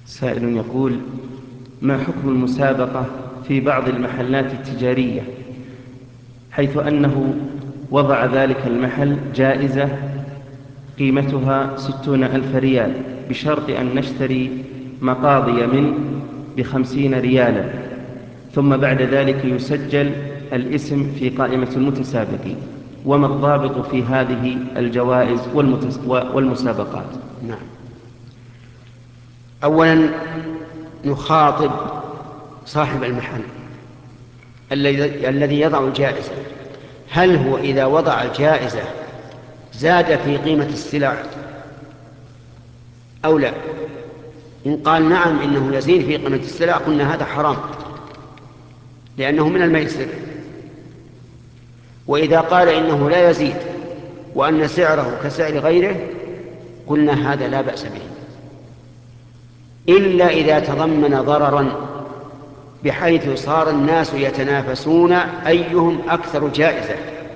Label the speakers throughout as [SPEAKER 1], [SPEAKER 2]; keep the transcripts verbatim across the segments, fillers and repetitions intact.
[SPEAKER 1] سائل يقول: ما حكم المسابقة في بعض المحلات التجارية، حيث أنه وضع ذلك المحل جائزة قيمتها ستون ألف ريال بشرط أن نشتري مقاضي منه بخمسين ريالا، ثم بعد ذلك يسجل الاسم في قائمة المتسابقين؟ وما الضابط في هذه الجوائز والمسابقات؟
[SPEAKER 2] نعم. أولا نخاطب صاحب المحل الذي يضع الجائزة، هل هو إذا وضع الجائزة زاد في قيمة السلع أو لا؟ إن قال نعم إنه يزيد في قيمة السلع قلنا هذا حرام لأنه من الميسر. وإذا قال إنه لا يزيد وأن سعره كسعر غيره قلنا هذا لا بأس به، إلا إذا تضمن ضررا بحيث صار الناس يتنافسون أيهم أكثر جائزة،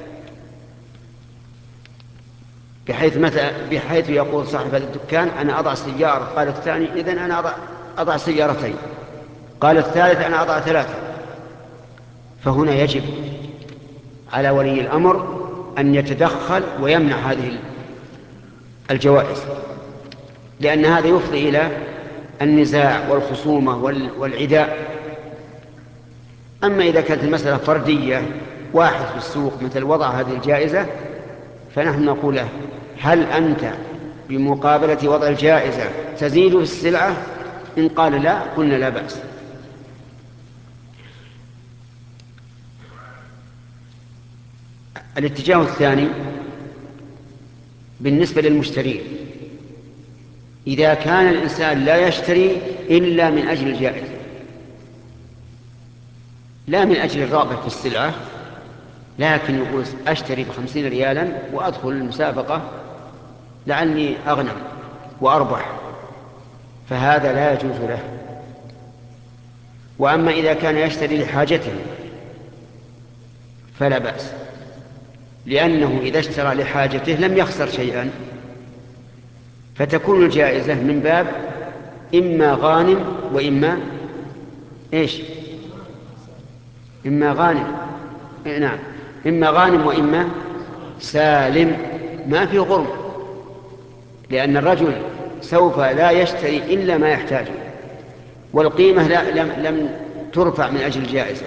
[SPEAKER 2] بحيث متى بحيث يقول صاحب هذا الدكان أنا أضع سيارة، قال الثاني إذن أنا أضع, أضع سيارتين، قال الثالث أنا أضع ثلاثة. فهنا يجب على ولي الأمر أن يتدخل ويمنع هذه الجوائز، لأن هذا يفضي إلى النزاع والخصومة والعداء. أما إذا كانت المسألة فردية، واحد في السوق مثل وضع هذه الجائزة، فنحن نقول له هل أنت بمقابلة وضع الجائزة تزيد في السلعة؟ إن قال لا قلنا لا بأس. الاتجاه الثاني بالنسبة للمشترين، إذا كان الإنسان لا يشتري إلا من أجل الجائزة لا من أجل الرغبة في السلعة، لكن يقول أشتري بخمسين ريالا وأدخل المسابقة لعلي أغنم وأربح، فهذا لا يجوز له. وأما إذا كان يشتري لحاجته فلا بأس، لأنه إذا اشترى لحاجته لم يخسر شيئا، فتكون الجائزة من باب إما غانم وإما إيش إما غانم نعم إما غانم وإما سالم، ما في غرم، لأن الرجل سوف لا يشتري إلا ما يحتاجه، والقيمة لا لم, لم ترفع من أجل الجائزة.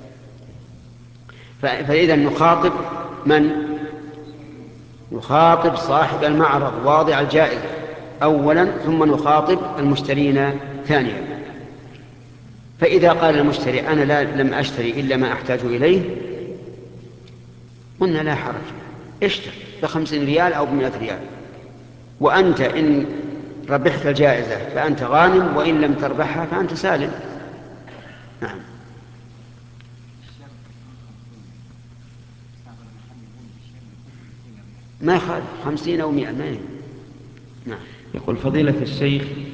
[SPEAKER 2] فإذا نخاطب من؟ نخاطب صاحب المعرض واضع الجائزة أولا، ثم نخاطب المشترين ثانيا. فإذا قال المشتري أنا لا لم أشتري إلا ما أحتاج إليه، قلنا لا حرج، اشتر بخمسين ريال أو بمئة ريال، وأنت إن ربحت الجائزة فأنت غانم، وإن لم تربحها فأنت سالم. نعم. ما يخالف خمسين أو مئة ما. نعم.
[SPEAKER 1] يقول: فضيلة الشيخ،